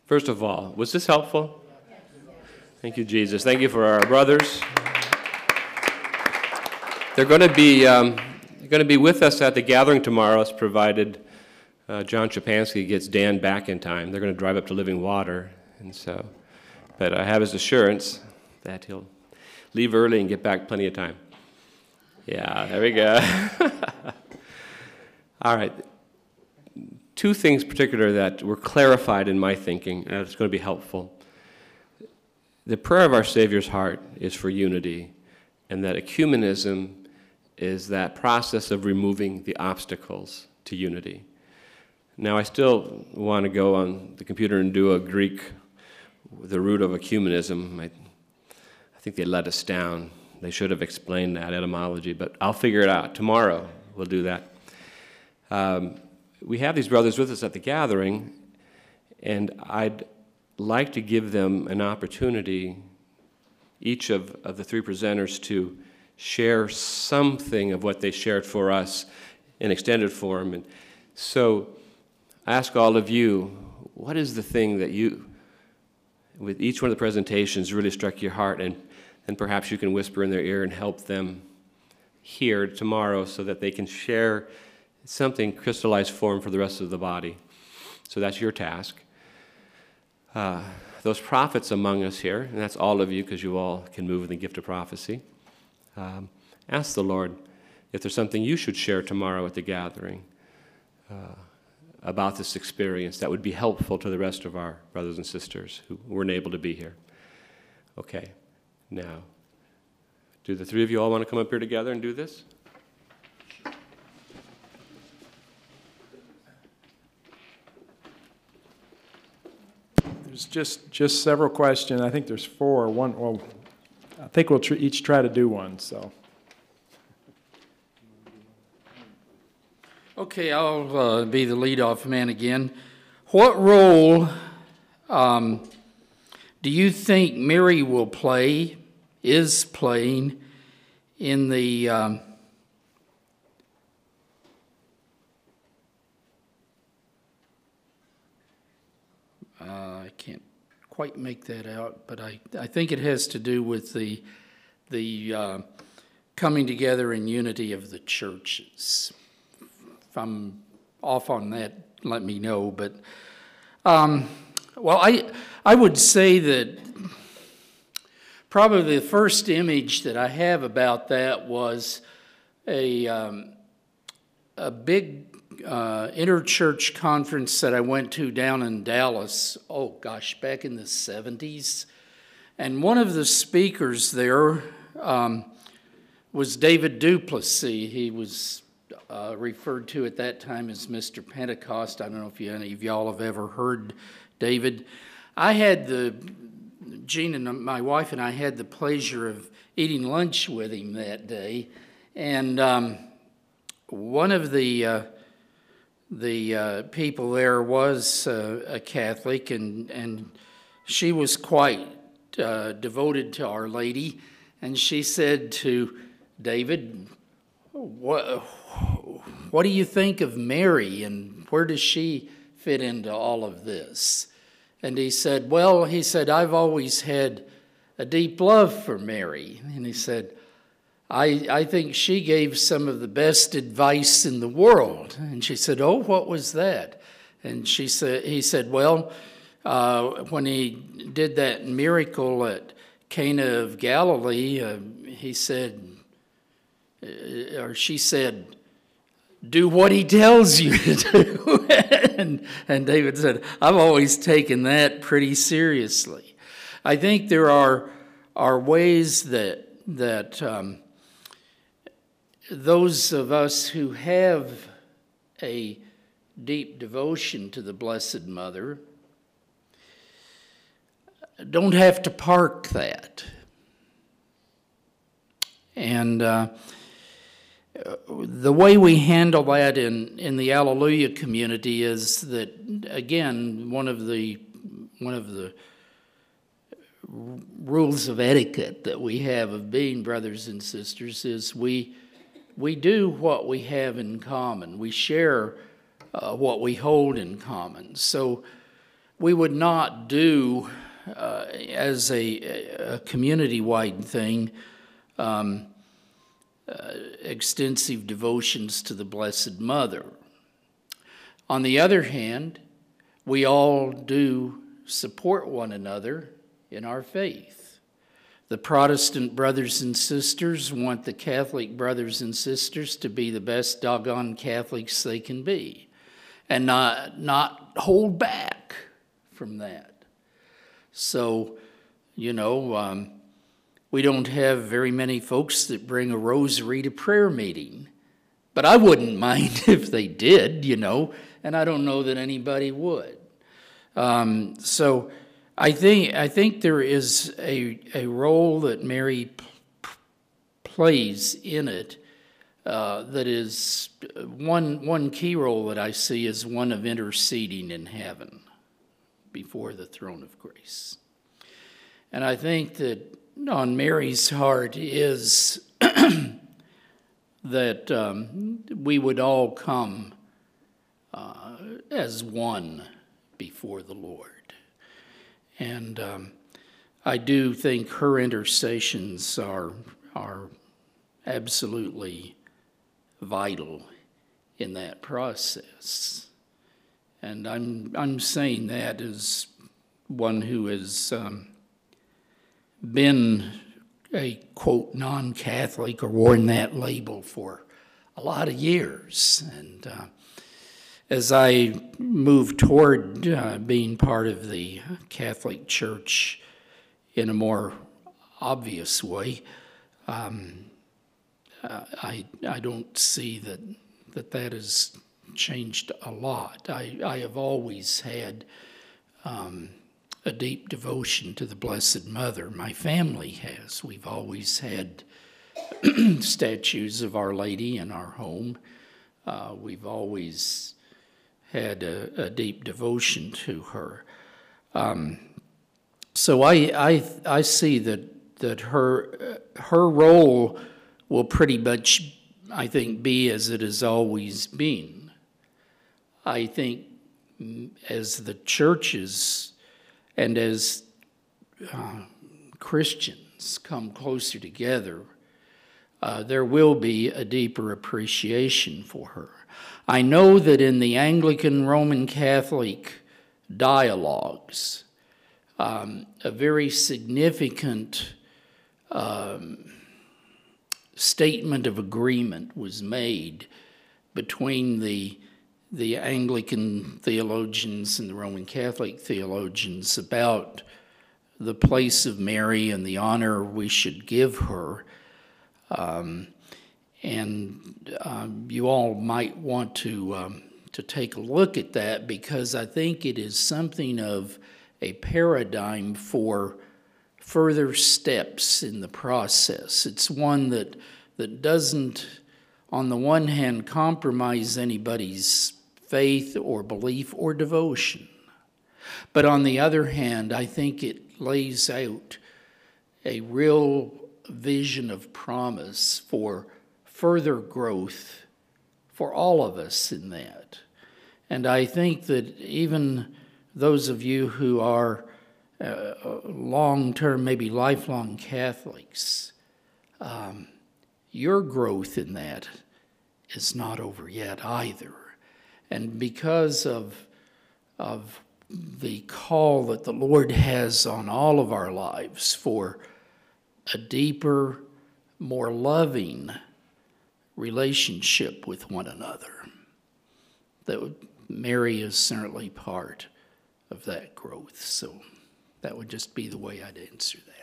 First of all, was this helpful? Thank you, Jesus. Thank you for our brothers. They're going to be with us at the gathering tomorrow, as provided John Chepansky gets Dan back in time. They're going to drive up to Living Water, but I have his assurance that he'll leave early and get back plenty of time. Yeah, there we go. All right. Two things particular that were clarified in my thinking, and it's going to be helpful. The prayer of our Savior's heart is for unity, and that ecumenism is that process of removing the obstacles to unity. Now, I still want to go on the computer and do a Greek, the root of ecumenism. I think they let us down. They should have explained that etymology, but I'll figure it out. Tomorrow we'll do that. We have these brothers with us at the gathering, and I'd like to give them an opportunity, each of the three presenters, to share something of what they shared for us in extended form. And so I ask all of you, what is the thing that you, with each one of the presentations, really struck your heart, and perhaps you can whisper in their ear and help them hear tomorrow so that they can share something crystallized form for the rest of the body. So that's your task. Those prophets among us here, and that's all of you because you all can move in the gift of prophecy. Ask the Lord if there's something you should share tomorrow at the gathering about this experience that would be helpful to the rest of our brothers and sisters who weren't able to be here. Okay, now, do the three of you all want to come up here together and do this? There's just several questions. I think there's four. I think we'll each try to do one, so. Okay, I'll be the leadoff man again. What role do you think Mary is playing in the I can't quite make that out, but I think it has to do with the coming together in unity of the churches. If I'm off on that, let me know. But well, I would say that probably the first image that I have about that was a big interchurch conference that I went to down in Dallas, back in the 70s. And one of the speakers there was David Duplessis. He was referred to at that time as Mr. Pentecost. I don't know if any of y'all have ever heard David. Jean and my wife and I had the pleasure of eating lunch with him that day. And one of the people there was a Catholic, and she was quite devoted to Our Lady. And she said to David, what do you think of Mary, and where does she fit into all of this? And he said, I've always had a deep love for Mary. And he said, I think she gave some of the best advice in the world. And she said, what was that? And he said, when he did that miracle at Cana of Galilee, she said, do what he tells you to do. and David said, I've always taken that pretty seriously. I think there are ways that those of us who have a deep devotion to the Blessed Mother don't have to park that. And the way we handle that in the Alleluia community is that, again, one of the rules of etiquette that we have of being brothers and sisters is we do what we have in common. We share what we hold in common. So we would not do as a community-wide thing extensive devotions to the Blessed Mother. On the other hand, we all do support one another in our faith. The Protestant brothers and sisters want the Catholic brothers and sisters to be the best doggone Catholics they can be, and not hold back from that. So, we don't have very many folks that bring a rosary to prayer meeting, but I wouldn't mind if they did, and I don't know that anybody would. So I think there is a role that Mary plays in it that is one key role that I see is one of interceding in heaven before the throne of grace. And I think that on Mary's heart is that we would all come as one before the Lord. And I do think her intercessions are absolutely vital in that process. And I'm saying that as one who has been a, quote, non-Catholic or worn that label for a lot of years. And as I move toward being part of the Catholic Church in a more obvious way, I don't see that has changed a lot. I have always had a deep devotion to the Blessed Mother. My family has. We've always had statues of Our Lady in our home. We've always had a deep devotion to her. So I see that her role will pretty much, I think, be as it has always been. I think as the churches and as Christians come closer together, there will be a deeper appreciation for her. I know that in the Anglican Roman Catholic dialogues, a very significant statement of agreement was made between the Anglican theologians and the Roman Catholic theologians about the place of Mary and the honor we should give her. You all might want to take a look at that, because I think it is something of a paradigm for further steps in the process. It's one that doesn't, on the one hand, compromise anybody's faith or belief or devotion. But on the other hand, I think it lays out a real vision of promise for further growth for all of us in that. And I think that even those of you who are long-term, maybe lifelong Catholics, your growth in that is not over yet either. And because of the call that the Lord has on all of our lives for a deeper, more loving relationship with one another, that Mary is certainly part of that growth. So that would just be the way I'd answer that.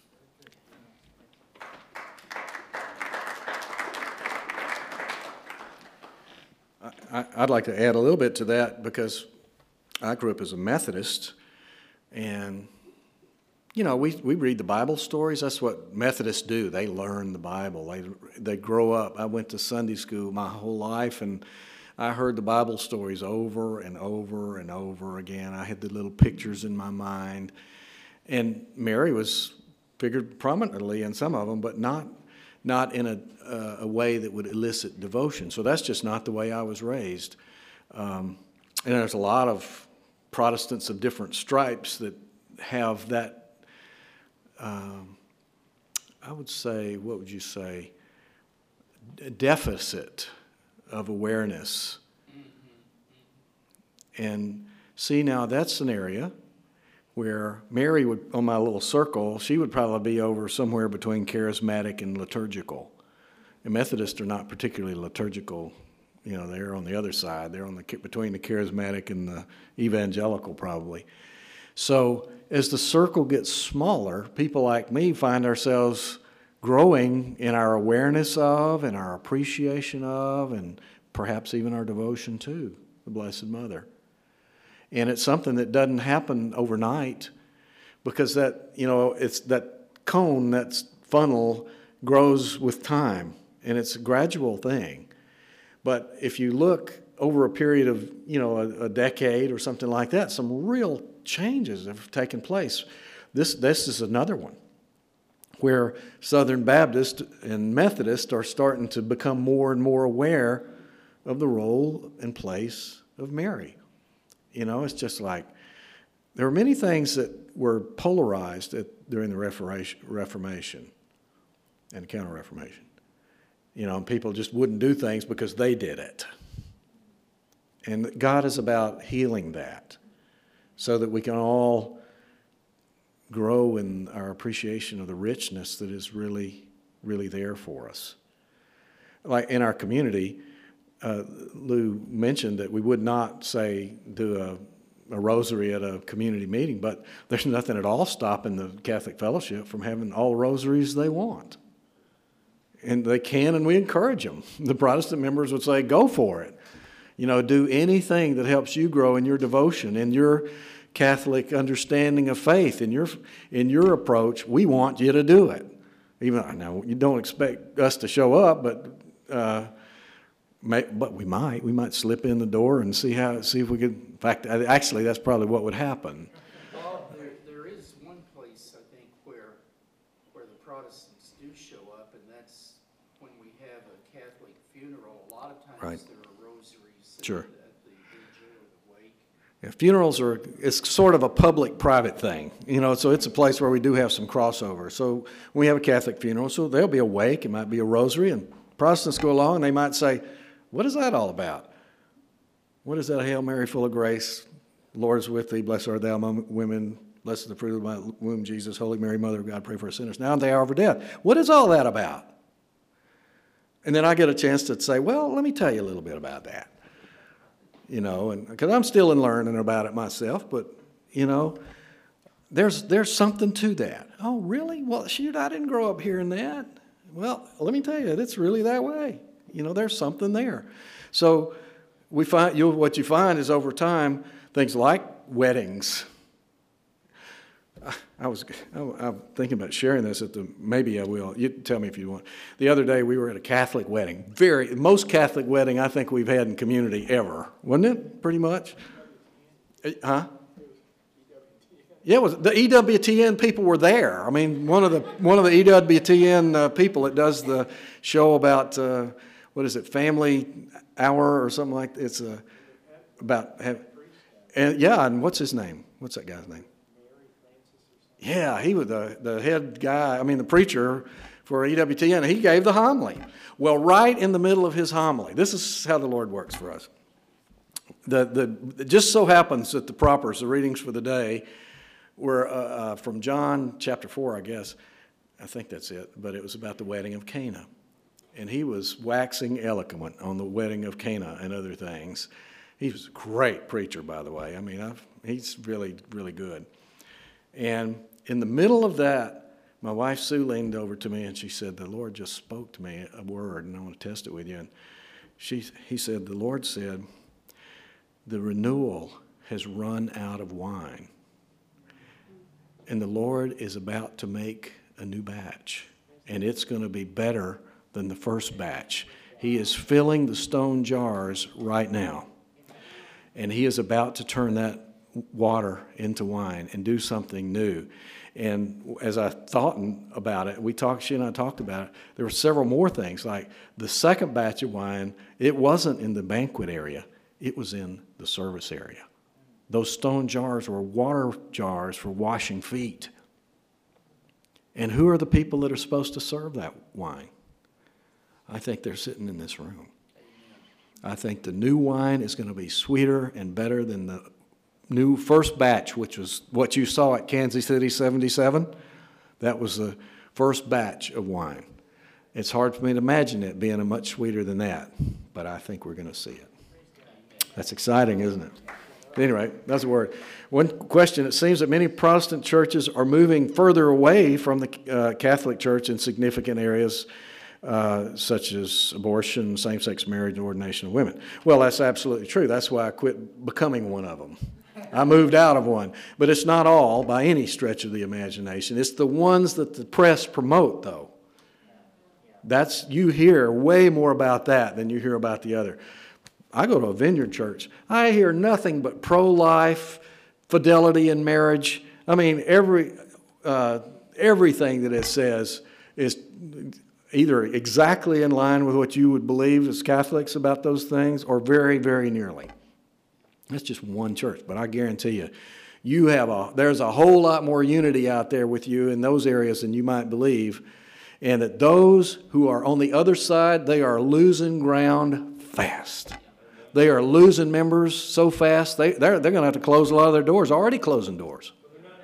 I'd like to add a little bit to that, because I grew up as a Methodist, and we read the Bible stories. That's what Methodists do. They learn the Bible. They grow up. I went to Sunday school my whole life, and I heard the Bible stories over and over and over again. I had the little pictures in my mind, and Mary was figured prominently in some of them, but not in a way that would elicit devotion. So that's just not the way I was raised. And there's a lot of Protestants of different stripes that have that, I would say, what would you say, deficit of awareness. And see, now that's an area where Mary would, on my little circle, she would probably be over somewhere between charismatic and liturgical. And Methodists are not particularly liturgical. You know, they're on the other side. They're on the between the charismatic and the evangelical, probably. So as the circle gets smaller, people like me find ourselves growing in our awareness of and our appreciation of and perhaps even our devotion to the Blessed Mother. And it's something that doesn't happen overnight because that, you know, it's that cone, that funnel grows with time, and it's a gradual thing. But if you look over a period of, you know, a decade or something like that, some real changes have taken place. This is another one where Southern Baptists and Methodists are starting to become more and more aware of the role and place of Mary. You know, it's just like there were many things that were polarized during the Reformation and Counter-Reformation. You know, and people just wouldn't do things because they did it. And God is about healing that so that we can all grow in our appreciation of the richness that is really, really there for us. Like in our community, Lou mentioned that we would not, say, do a rosary at a community meeting, but there's nothing at all stopping the Catholic Fellowship from having all rosaries they want. And they can, and we encourage them. The Protestant members would say, go for it. You know, do anything that helps you grow in your devotion, in your Catholic understanding of faith, in your approach. We want you to do it. Even now, you don't expect us to show up, but we might slip in the door and see if we could. In fact, actually, that's probably what would happen. Well, there is one place, I think, where the Protestants do show up, and that's when we have a Catholic funeral. A lot of times Right. there are rosaries Sure. at the vigil or the wake. Yeah, funerals it's sort of a public-private thing, you know, so it's a place where we do have some crossover. So we have a Catholic funeral, so there'll be a wake, it might be a rosary, and Protestants go along and they might say, what is that all about? What is that Hail Mary, full of grace, the Lord is with thee, blessed art thou among women, blessed is the fruit of thy womb, Jesus, Holy Mary, Mother of God, pray for us sinners, now and the hour of our death. What is all that about? And then I get a chance to say, well, let me tell you a little bit about that. You know, and because I'm still learning about it myself, but, you know, there's something to that. Oh, really? Well, shoot, I didn't grow up hearing that. Well, let me tell you, it's really that way. You know, there's something there. So what you find is over time, things like weddings. I'm thinking about sharing this maybe I will. You tell me if you want. The other day we were at a Catholic wedding. Most Catholic wedding I think we've had in community ever. Wasn't it? Pretty much? Huh? Yeah, it was the EWTN people were there. I mean, one of the EWTN people that does the show about what is it, Family Hour or something like that. It's and what's his name? What's that guy's name? Yeah, he was the head guy, the preacher for EWTN. He gave the homily. Well, right in the middle of his homily, this is how the Lord works for us. It just so happens that the readings for the day, were from John chapter 4, I guess. I think that's it. But it was about the wedding of Cana. And he was waxing eloquent on the wedding of Cana and other things. He was a great preacher, by the way. He's really, really good. And in the middle of that, my wife Sue leaned over to me and she said, the Lord just spoke to me a word, and I want to test it with you. And he said, the Lord said, the renewal has run out of wine. And the Lord is about to make a new batch. And it's going to be better than the first batch. He is filling the stone jars right now. And he is about to turn that water into wine and do something new. And as I thought about it, she and I talked about it, there were several more things. Like the second batch of wine, it wasn't in the banquet area. It was in the service area. Those stone jars were water jars for washing feet. And who are the people that are supposed to serve that wine? I think they're sitting in this room. I think the new wine is going to be sweeter and better than the new first batch, which was what you saw at Kansas City 77. That was the first batch of wine. It's hard for me to imagine it being a much sweeter than that, but I think we're going to see it. That's exciting, isn't it? Anyway, that's a word. One question, it seems that many Protestant churches are moving further away from the Catholic Church in significant areas such as abortion, same-sex marriage, and ordination of women. Well, that's absolutely true. That's why I quit becoming one of them. I moved out of one. But it's not all by any stretch of the imagination. It's the ones that the press promote, though. You hear way more about that than you hear about the other. I go to a Vineyard church. I hear nothing but pro-life, fidelity in marriage. I mean, everything that it says is either exactly in line with what you would believe as Catholics about those things, or very, very nearly. That's just one church, but I guarantee you, there's a whole lot more unity out there with you in those areas than you might believe, and that those who are on the other side, they are losing ground fast. They are losing members so fast, they're going to have to close a lot of their doors, already closing doors.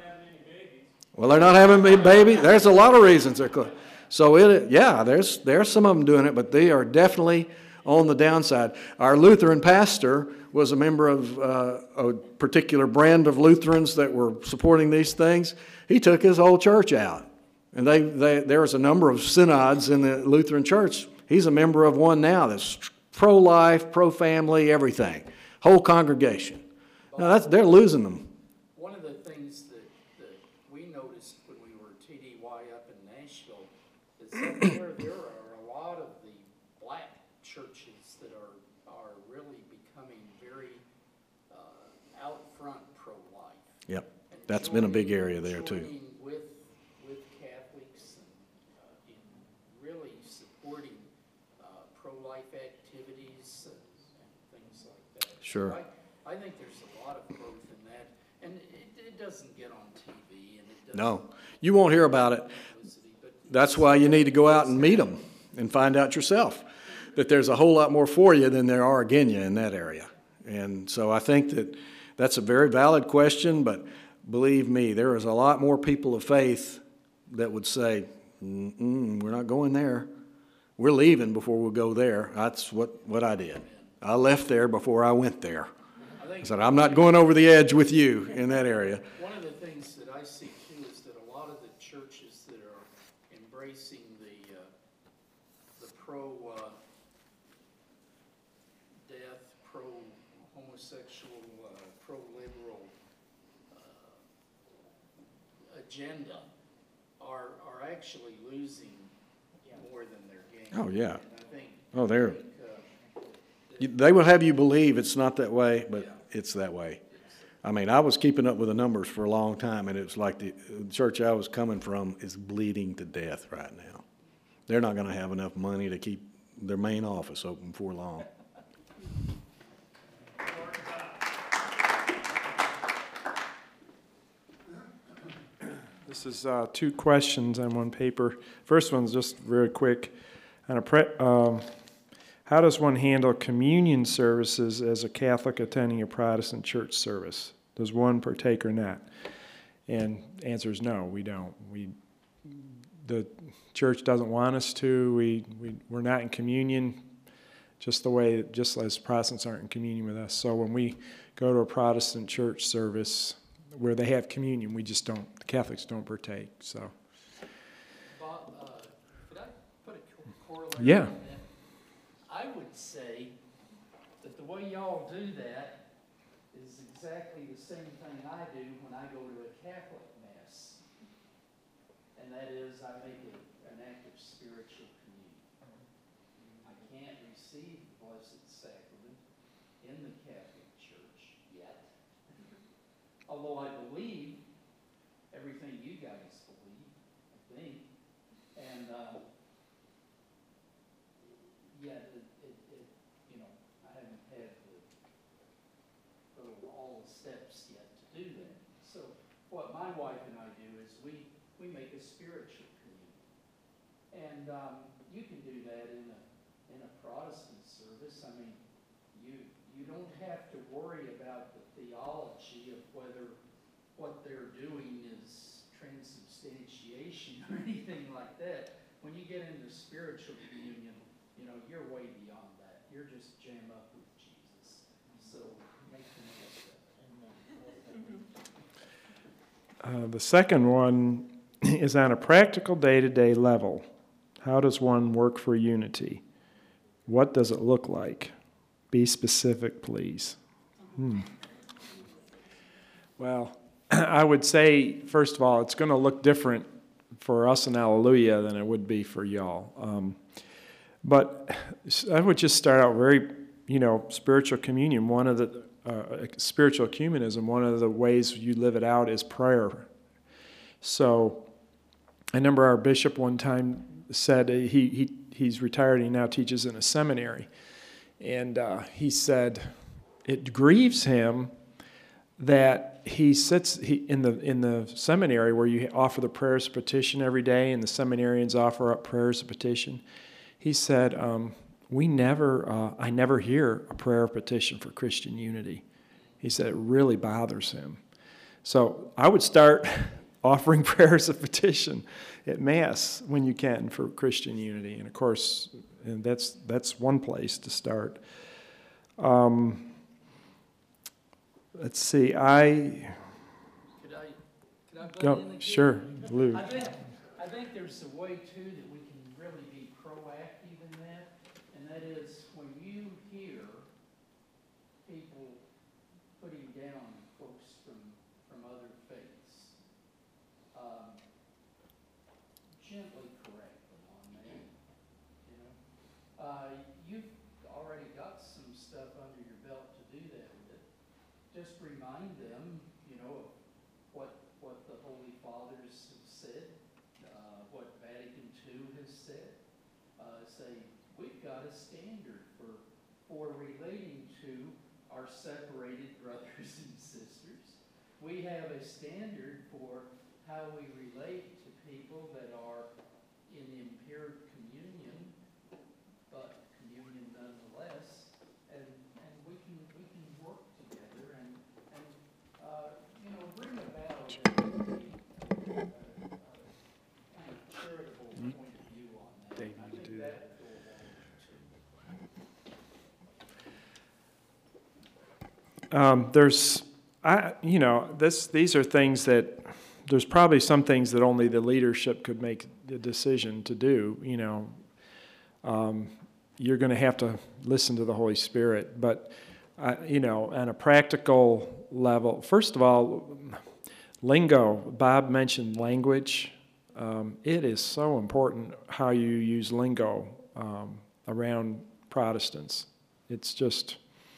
Well, they're not having any babies. There's a lot of reasons they're closing. So, there's some of them doing it, but they are definitely on the downside. Our Lutheran pastor was a member of a particular brand of Lutherans that were supporting these things. He took his whole church out. And there was a number of synods in the Lutheran church. He's a member of one now that's pro-life, pro-family, everything. Whole congregation. Now, they're losing them. One of the things that we noticed when we were TDY up in Nashville is that there are a lot of the black churches that are really becoming very out front pro-life. Yep, that's been a big area there too. Joining with Catholics and in really supporting pro-life activities and things like that. Sure. So I think there's a lot of growth in that, and it doesn't get on TV, and it doesn't. No, you won't hear about it. That's why you need to go out and meet them and find out yourself that there's a whole lot more for you than there are against you in that area. And so I think that's a very valid question, but believe me, there is a lot more people of faith that would say, we're not going there. We're leaving before we'll go there. That's what I did. I left there before I went there. I said, I'm not going over the edge with you in that area. One of the things that I see too is that a lot of the churches that are embracing the pro-death, pro-homosexual, pro-liberal agenda are actually losing more than they're gaining. Oh, yeah. And I think, They will have you believe it's not that way, but it's that way. I mean, I was keeping up with the numbers for a long time, and it was like the church I was coming from is bleeding to death right now. They're not going to have enough money to keep their main office open for long. This is two questions on one paper. First one's just very quick. How does one handle communion services as a Catholic attending a Protestant church service? Does one partake or not? And the answer is no, we don't. The church doesn't want us to. We're not in communion just as Protestants aren't in communion with us. So when we go to a Protestant church service where they have communion, we just don't, the Catholics don't partake, so. Bob, could I put a correlation Yeah. on that? I would say that the way y'all do that is exactly the same thing I do when I go to a Catholic Mass. And that is, I make an act of spiritual communion. I can't receive the Blessed Sacrament in the Catholic Church yet. Although I believe everything you guys believe, I think. And, yet, I haven't had all the steps we make a spiritual communion. And you can do that in a Protestant service. I mean, you don't have to worry about the theology of whether what they're doing is transubstantiation or anything like that. When you get into spiritual communion, you know, you're way beyond that. You're just jam up with Jesus. So make the most of it. The second one is on a practical day-to-day level. How does one work for unity? What does it look like? Be specific, please. Well, I would say, first of all, it's going to look different for us in Alleluia than it would be for y'all. But I would just start out very, spiritual communion. One of the spiritual ecumenism, one of the ways you live it out is prayer. So I remember our bishop one time said he's retired and he now teaches in a seminary. And he said it grieves him that he sits in the seminary where you offer the prayers of petition every day and the seminarians offer up prayers of petition. He said, I never hear a prayer of petition for Christian unity. He said it really bothers him. So I would start offering prayers of petition at Mass when you can for Christian unity. And of course, that's one place to start. Let's see, Could I go, butt in again? sure, Lou. I think there's a way too that we can really be proactive in that, and that is when you hear people putting down folks from other faiths, gently correct them on that. You've already got some stuff under your belt to do that with. Just remind them, of what the Holy Fathers have said, what Vatican II has said. Say, we've got a standard for relating to our separated brothers and sisters. We have a standard for how we relate to people that are in impaired communion, but communion nonetheless. And we can work together and bring about a kind of charitable point of view on that. Dave, I you think do that that. would go a long way too. These are things that there's probably some things that only the leadership could make the decision to do. You're going to have to listen to the Holy Spirit, but on a practical level, first of all, lingo. Bob mentioned language. It is so important how you use lingo around Protestants. It's just.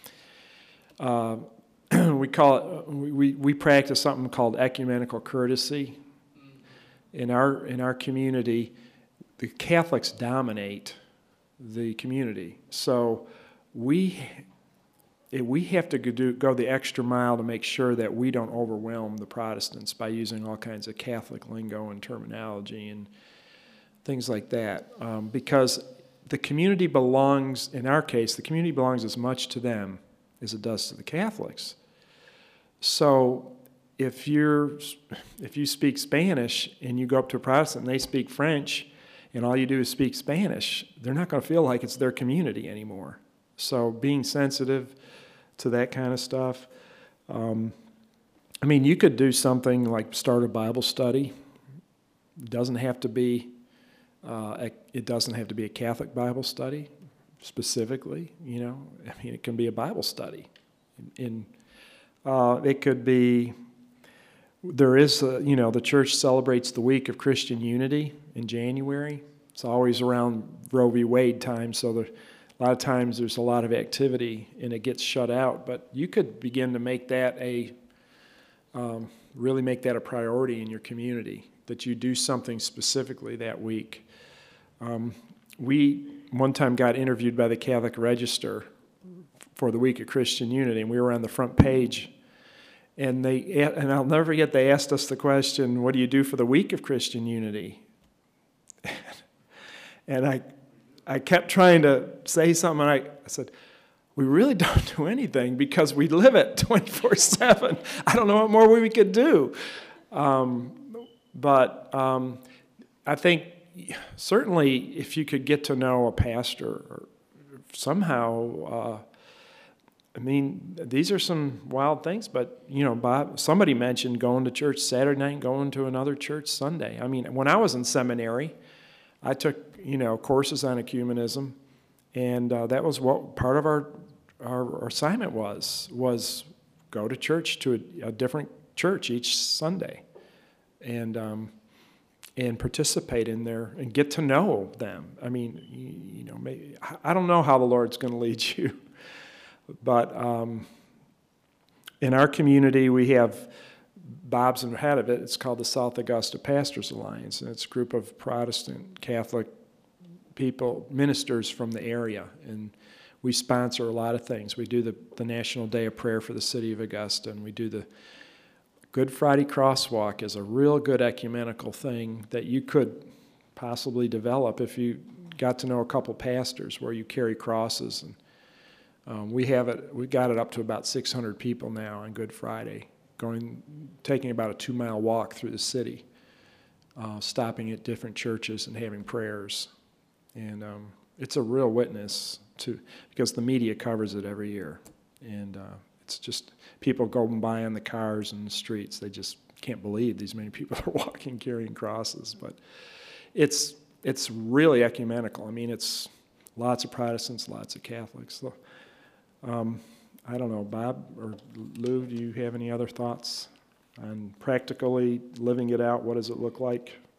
We call it. We practice something called ecumenical courtesy. In our community, the Catholics dominate the community, so we have to go the extra mile to make sure that we don't overwhelm the Protestants by using all kinds of Catholic lingo and terminology and things like that, because the community belongs. In our case, the community belongs as much to them as it does to the Catholics. So if you speak Spanish and you go up to a Protestant and they speak French and all you do is speak Spanish, they're not going to feel like it's their community anymore. So being sensitive to that kind of stuff. You could do something like start a Bible study. It doesn't have to be a Catholic Bible study specifically. It can be a Bible study. It could be. There is, the church celebrates the week of Christian unity in January. It's always around Roe v. Wade time, so a lot of times there's a lot of activity and it gets shut out. But you could begin to make that really make that a priority in your community, that you do something specifically that week. We one time got interviewed by the Catholic Register for the week of Christian unity, and we were on the front page. and I'll never forget, they asked us the question, what do you do for the week of Christian unity? And I kept trying to say something, and I said, we really don't do anything because we live it 24/7. I don't know what more we could do. But I think certainly if you could get to know a pastor or somehow, I mean, these are some wild things, but, you know, somebody mentioned going to church Saturday night and going to another church Sunday. I mean, when I was in seminary, I took, you know, courses on ecumenism, and that was what part of our assignment was go to church, to a different church each Sunday, and participate in there and get to know them. I mean, you know, maybe, I don't know how the Lord's going to lead you, but in our community we have, Bob's head of it, it's called the South Augusta Pastors Alliance, and it's a group of Protestant Catholic people, ministers from the area, and we sponsor a lot of things. We do the National Day of Prayer for the city of Augusta, and we do the Good Friday Crosswalk is a real good ecumenical thing that you could possibly develop if you got to know a couple pastors, where you carry crosses. And we got it up to about 600 people now on Good Friday, taking about a 2-mile walk through the city, stopping at different churches and having prayers. And it's a real witness because the media covers it every year. And it's just, people going by on the cars and the streets, they just can't believe these many people are walking, carrying crosses. But it's really ecumenical. I mean, it's lots of Protestants, lots of Catholics. So, I don't know, Bob or Lou, do you have any other thoughts on practically living it out? What does it look like?